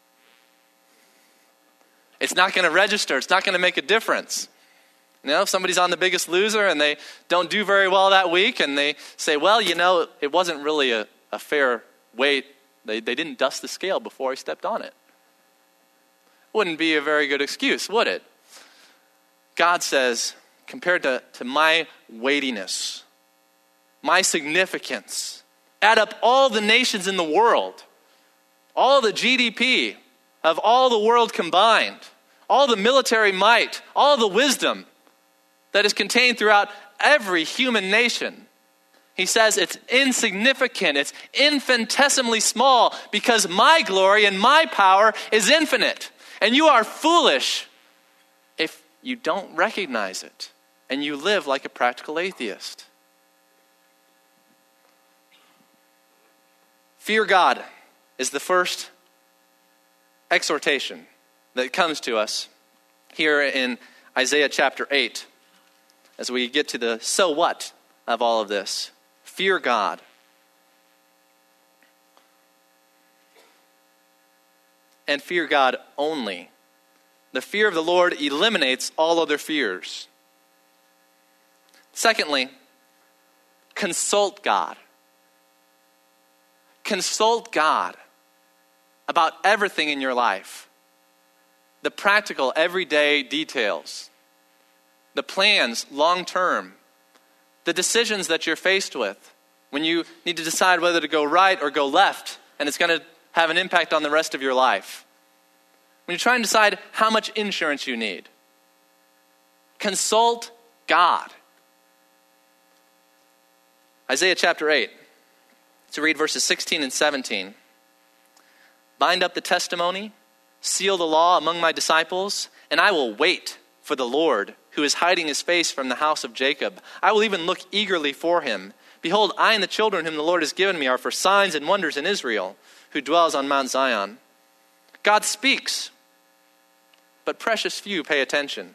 [SPEAKER 1] It's not going to register. It's not going to make a difference. You know, if somebody's on The Biggest Loser and they don't do very well that week and they say, well, you know, it wasn't really a, a fair weight. They, they didn't dust the scale before I stepped on it. Wouldn't be a very good excuse, would it? God says, compared to, to my weightiness, my significance, add up all the nations in the world, all the G D P of all the world combined, all the military might, all the wisdom that is contained throughout every human nation. He says it's insignificant, it's infinitesimally small because my glory and my power is infinite. And you are foolish if you don't recognize it and you live like a practical atheist. Fear God is the first exhortation that comes to us here in Isaiah chapter eight as we get to the so what of all of this. Fear God. And fear God only. The fear of the Lord eliminates all other fears. Secondly, consult God. Consult God about everything in your life. the practical, everyday details, the plans, long term, the decisions that you're faced with when you need to decide whether to go right or go left, and it's going to have an impact on the rest of your life. When you're trying to decide how much insurance you need, consult God. Isaiah chapter eight, to read verses sixteen and seventeen. Bind up the testimony, seal the law among my disciples, and I will wait for the Lord, who is hiding his face from the house of Jacob. I will even look eagerly for him. Behold, I and the children whom the Lord has given me are for signs and wonders in Israel, who dwells on Mount Zion. God speaks, but precious few pay attention.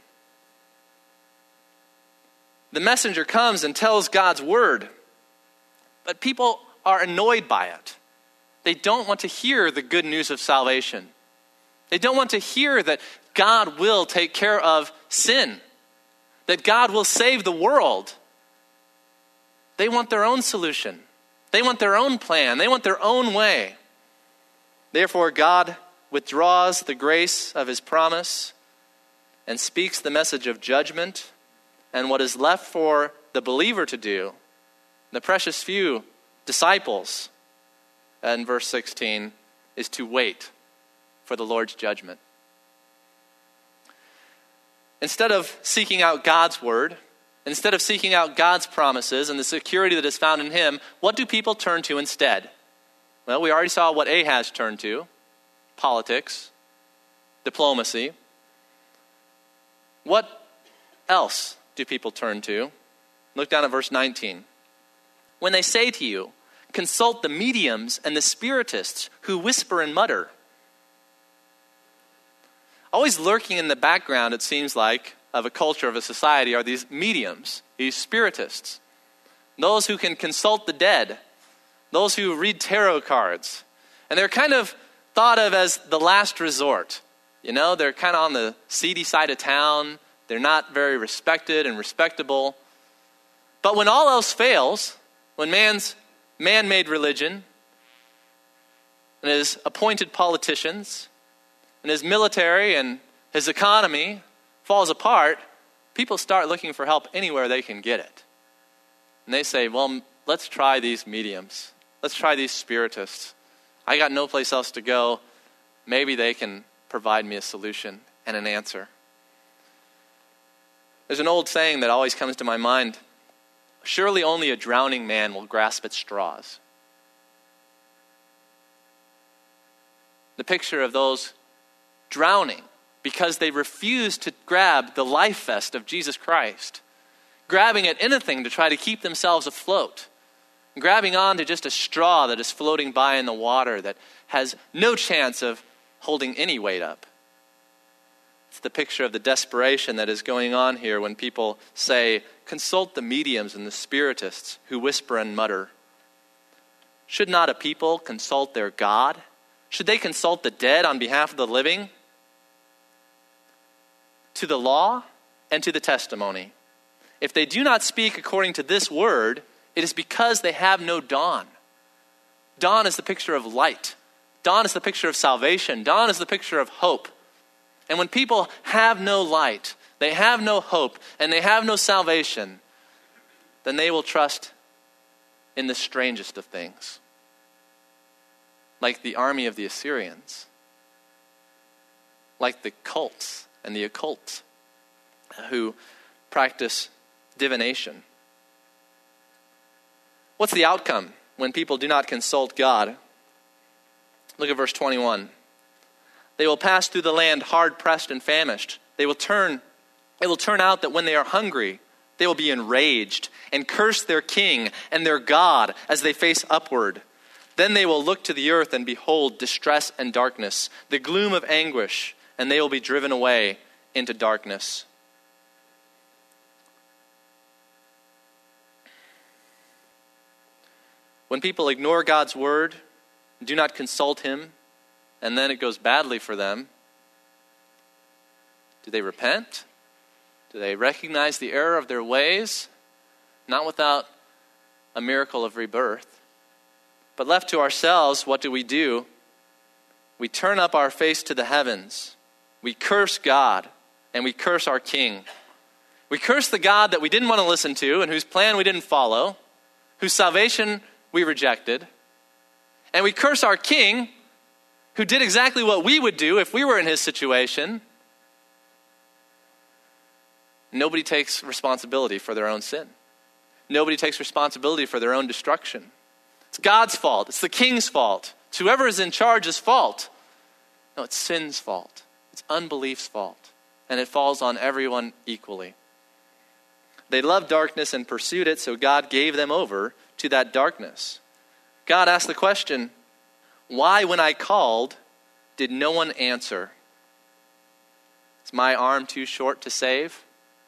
[SPEAKER 1] The messenger comes and tells God's word, but people are annoyed by it. They don't want to hear the good news of salvation. They don't want to hear that God will take care of sin, that God will save the world. They want their own solution. They want their own plan. They want their own way. Therefore, God withdraws the grace of his promise and speaks the message of judgment. And what is left for the believer to do, the precious few disciples, in verse sixteen, is to wait for the Lord's judgment. Instead of seeking out God's word, instead of seeking out God's promises and the security that is found in him, what do people turn to instead? Well, we already saw what Ahaz turned to: politics, diplomacy. What else do people turn to? Look down at verse nineteen. When they say to you, consult the mediums and the spiritists who whisper and mutter. Always lurking in the background, it seems like, of a culture, of a society, are these mediums, these spiritists. Those who can consult the dead, those who read tarot cards. And they're kind of thought of as the last resort. You know, they're kind of on the seedy side of town. They're not very respected and respectable. But when all else fails, when man's man-made religion and his appointed politicians and his military and his economy falls apart, people start looking for help anywhere they can get it. And they say, well, let's try these mediums. Let's try these spiritists. I got no place else to go. Maybe they can provide me a solution and an answer. There's an old saying that always comes to my mind. Surely only a drowning man will grasp at straws. The picture of those drowning because they refuse to grab the life vest of Jesus Christ, grabbing at anything to try to keep themselves afloat, grabbing onto just a straw that is floating by in the water that has no chance of holding any weight up. It's the picture of the desperation that is going on here when people say, consult the mediums and the spiritists who whisper and mutter. Should not a people consult their God? Should they consult the dead on behalf of the living? To the law and to the testimony. If they do not speak according to this word, it is because they have no dawn. Dawn is the picture of light. Dawn is the picture of salvation. Dawn is the picture of hope. And when people have no light, they have no hope, and they have no salvation, then they will trust in the strangest of things. Like the army of the Assyrians. Like the cults and the occult who practice divination. What's the outcome when people do not consult God? Look at verse twenty-one. They will pass through the land hard-pressed and famished. They will turn, it will turn out that when they are hungry, they will be enraged and curse their king and their God as they face upward. Then they will look to the earth and behold distress and darkness, the gloom of anguish, and they will be driven away into darkness. When people ignore God's word, do not consult him, and then it goes badly for them, do they repent? Do they recognize the error of their ways? Not without a miracle of rebirth. But left to ourselves, what do we do? We turn up our face to the heavens we curse God and we curse our King. We curse the God that we didn't want to listen to and whose plan we didn't follow, whose salvation we rejected. And we curse our King, who did exactly what we would do if we were in his situation. Nobody takes responsibility for their own sin. Nobody takes responsibility for their own destruction. It's God's fault. It's the king's fault. It's whoever is in charge's fault. No, it's sin's fault. It's unbelief's fault. And it falls on everyone equally. They loved darkness and pursued it, so God gave them over to that darkness. God asked the question, why when I called did no one answer? Is my arm too short to save?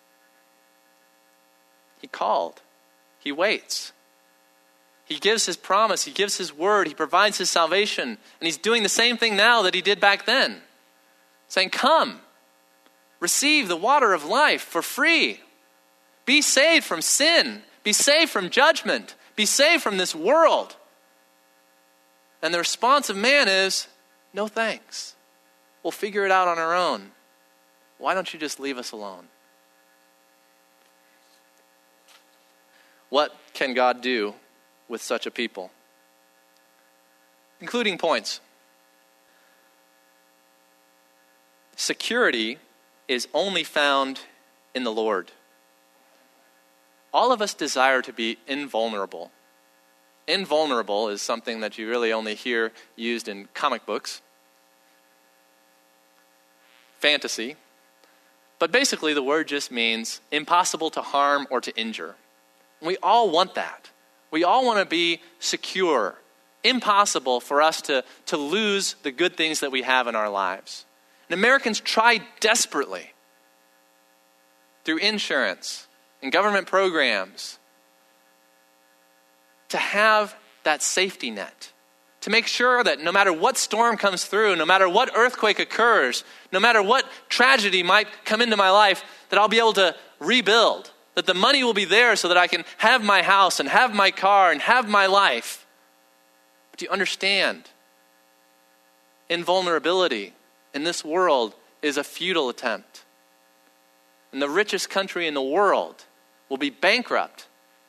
[SPEAKER 1] He called. He waits. He gives his promise. He gives his word. He provides his salvation. And he's doing the same thing now that he did back then. Saying, come, receive the water of life for free. Be saved from sin. Be saved from judgment. Be saved from this world. And the response of man is, no thanks. We'll figure it out on our own. Why don't you just leave us alone? What can God do with such a people? Concluding points. Security is only found in the Lord. All of us desire to be invulnerable. Invulnerable is something that you really only hear used in comic books, fantasy. But basically the word just means impossible to harm or to injure. We all want that. We all want to be secure. Impossible for us to, to lose the good things that we have in our lives. And Americans try desperately through insurance and government programs to have that safety net. To make sure that no matter what storm comes through, no matter what earthquake occurs, no matter what tragedy might come into my life, that I'll be able to rebuild. That the money will be there so that I can have my house and have my car and have my life. But do you understand? Invulnerability in this world is a futile attempt. And the richest country in the world will be bankrupt.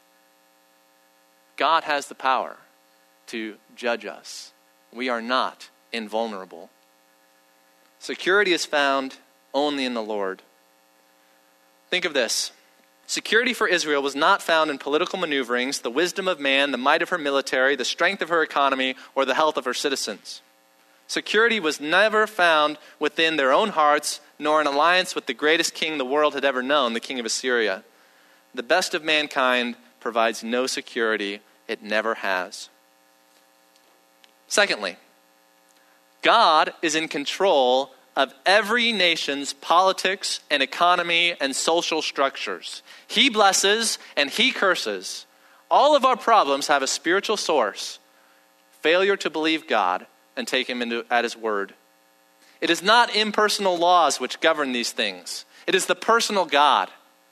[SPEAKER 1] God has the power to judge us. We are not invulnerable. Security is found only in the Lord. Think of this. Security for Israel was not found in political maneuverings, the wisdom of man, the might of her military, the strength of her economy, or the health of her citizens. Security was never found within their own hearts, nor in alliance with the greatest king the world had ever known, the king of Assyria. The best of mankind provides no security. It never has. Secondly, God is in control of every nation's politics and economy and social structures. He blesses and he curses. All of our problems have a spiritual source. Failure to believe God and take him into, at his word. It is not impersonal laws which govern these things. It is the personal God.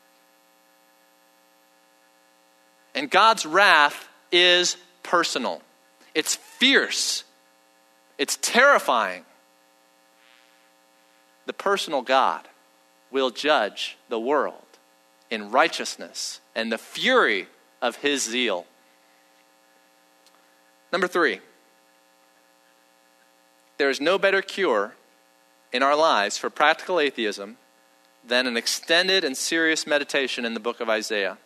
[SPEAKER 1] And God's wrath is personal. It's fierce. It's terrifying. The personal God will judge the world in righteousness and the fury of his zeal. Number three, there is no better cure in our lives for practical atheism than an extended and serious meditation in the book of Isaiah.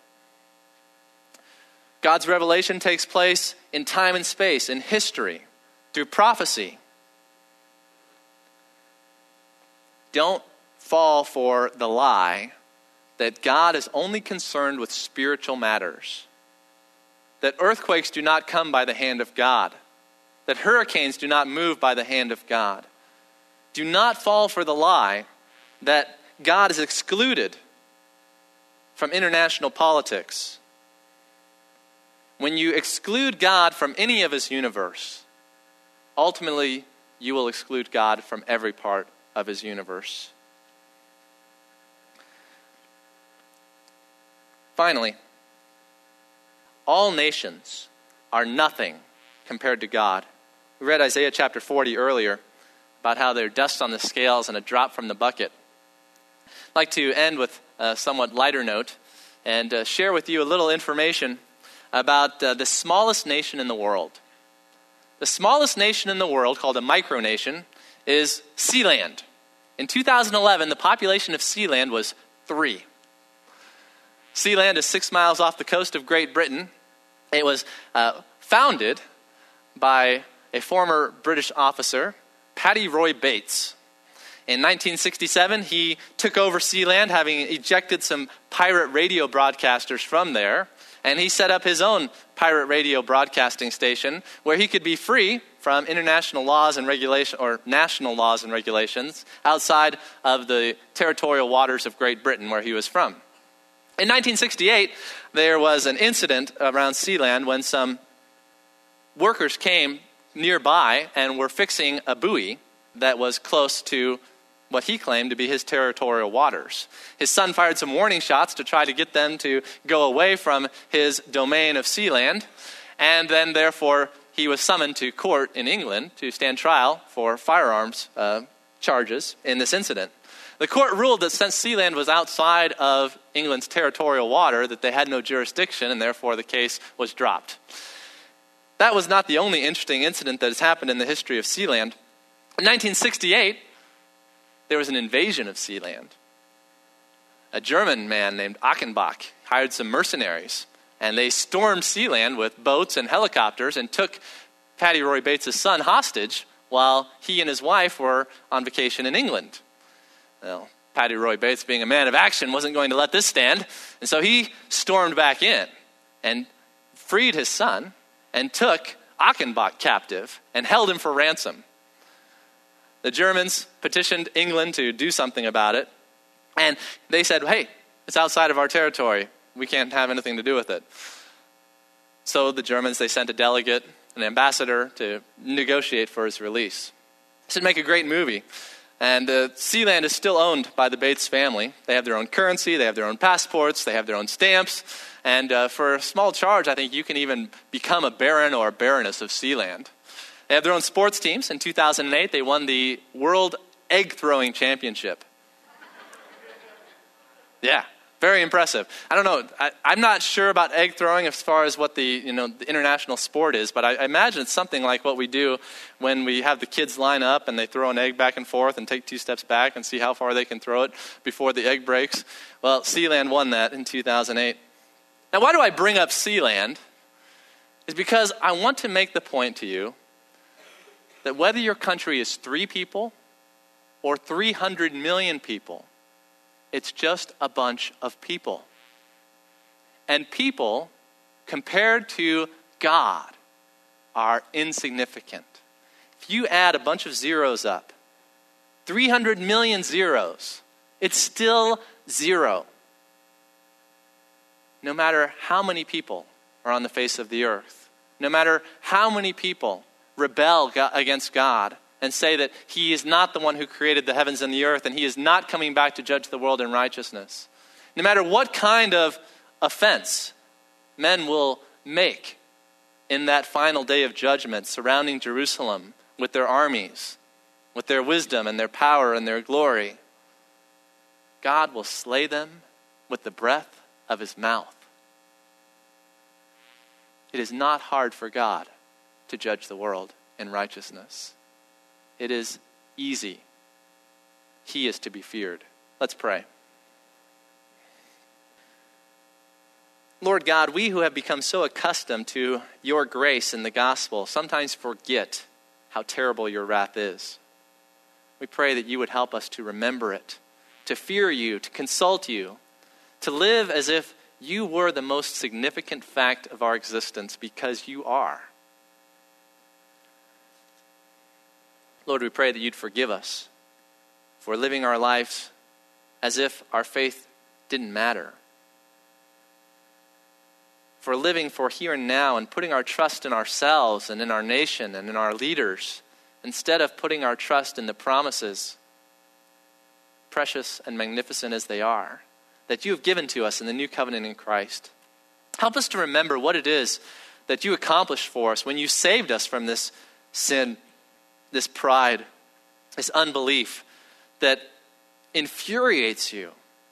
[SPEAKER 1] God's revelation takes place in time and space, in history, through prophecy. Don't fall for the lie that God is only concerned with spiritual matters. That earthquakes do not come by the hand of God. That hurricanes do not move by the hand of God. Do not fall for the lie that God is excluded from international politics. When you exclude God from any of his universe, ultimately you will exclude God from every part of his universe. Finally, all nations are nothing compared to God. We read Isaiah chapter forty earlier about how they're dust on the scales and a drop from the bucket. I'd like to end with a somewhat lighter note and uh, share with you a little information about uh, the smallest nation in the world. The smallest nation in the world, called a micronation, is Sealand. In two thousand eleven, the population of Sealand was three. Sealand is six miles off the coast of Great Britain. It was uh, founded by a former British officer, Paddy Roy Bates. In nineteen sixty-seven, he took over Sealand, having ejected some pirate radio broadcasters from there, and he set up his own pirate radio broadcasting station where he could be free from international laws and regulation or national laws and regulations outside of the territorial waters of Great Britain where he was from. In nineteen sixty-eight, there was an incident around Sealand when some workers came nearby and were fixing a buoy that was close to what he claimed to be his territorial waters. His son fired some warning shots to try to get them to go away from his domain of Sealand, and then therefore he was summoned to court in England to stand trial for firearms uh, charges in this incident. The court ruled that since Sealand was outside of England's territorial water, that they had no jurisdiction, and therefore the case was dropped. That was not the only interesting incident that has happened in the history of Sealand. In nineteen sixty-eight, there was an invasion of Sealand. A German man named Achenbach hired some mercenaries, and they stormed Sealand with boats and helicopters and took Paddy Roy Bates' son hostage while he and his wife were on vacation in England. Well, Paddy Roy Bates, being a man of action, wasn't going to let this stand, and so he stormed back in and freed his son and took Achenbach captive and held him for ransom. The Germans petitioned England to do something about it, and they said, hey, it's outside of our territory. We can't have anything to do with it. So the Germans, they sent a delegate, an ambassador, to negotiate for his release. This would make a great movie. And uh, Sealand is still owned by the Bates family. They have their own currency, they have their own passports, they have their own stamps, and uh, for a small charge, I think you can even become a baron or a baroness of Sealand. They have their own sports teams. In two thousand eight, they won the World Egg Throwing Championship. Yeah, very impressive. I don't know. I, I'm not sure about egg throwing as far as what the you know the international sport is, but I, I imagine it's something like what we do when we have the kids line up and they throw an egg back and forth and take two steps back and see how far they can throw it before the egg breaks. Well, Sealand won that in two thousand eight. Now, why do I bring up Sealand? It's because I want to make the point to you that whether your country is three people or three hundred million people, it's just a bunch of people. And people, compared to God, are insignificant. If you add a bunch of zeros up, three hundred million zeros, it's still zero. No matter how many people are on the face of the earth, no matter how many people rebel against God and say that he is not the one who created the heavens and the earth and he is not coming back to judge the world in righteousness. No matter what kind of offense men will make in that final day of judgment surrounding Jerusalem with their armies, with their wisdom and their power and their glory, God will slay them with the breath of his mouth. It is not hard for God to judge the world in righteousness. It is easy. He is to be feared. Let's pray. Lord God, we who have become so accustomed to your grace in the gospel sometimes forget how terrible your wrath is. We pray that you would help us to remember it, to fear you, to consult you, to live as if you were the most significant fact of our existence, because you are. Lord, we pray that you'd forgive us for living our lives as if our faith didn't matter, for living for here and now and putting our trust in ourselves and in our nation and in our leaders instead of putting our trust in the promises, precious and magnificent as they are, that you have given to us in the new covenant in Christ. Help us to remember what it is that you accomplished for us when you saved us from this sin, this pride, this unbelief that infuriates you,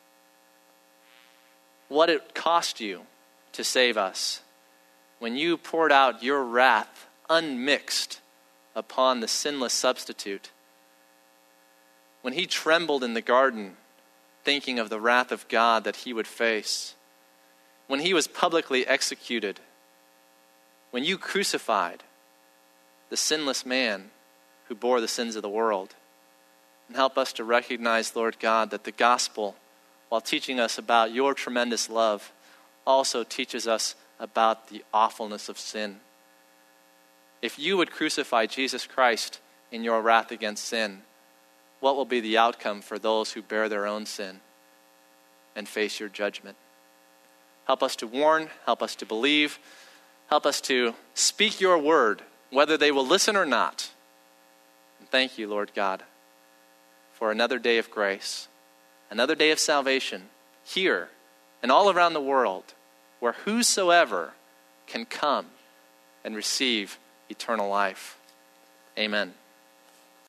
[SPEAKER 1] what it cost you to save us when you poured out your wrath unmixed upon the sinless substitute. When he trembled in the garden, thinking of the wrath of God that he would face. When he was publicly executed. When you crucified the sinless man who bore the sins of the world. And help us to recognize, Lord God, that the gospel, while teaching us about your tremendous love, also teaches us about the awfulness of sin. If you would crucify Jesus Christ in your wrath against sin, what will be the outcome for those who bear their own sin and face your judgment? Help us to warn, help us to believe, help us to speak your word, whether they will listen or not. And thank you, Lord God, for another day of grace, another day of salvation here and all around the world, where whosoever can come and receive eternal life. Amen.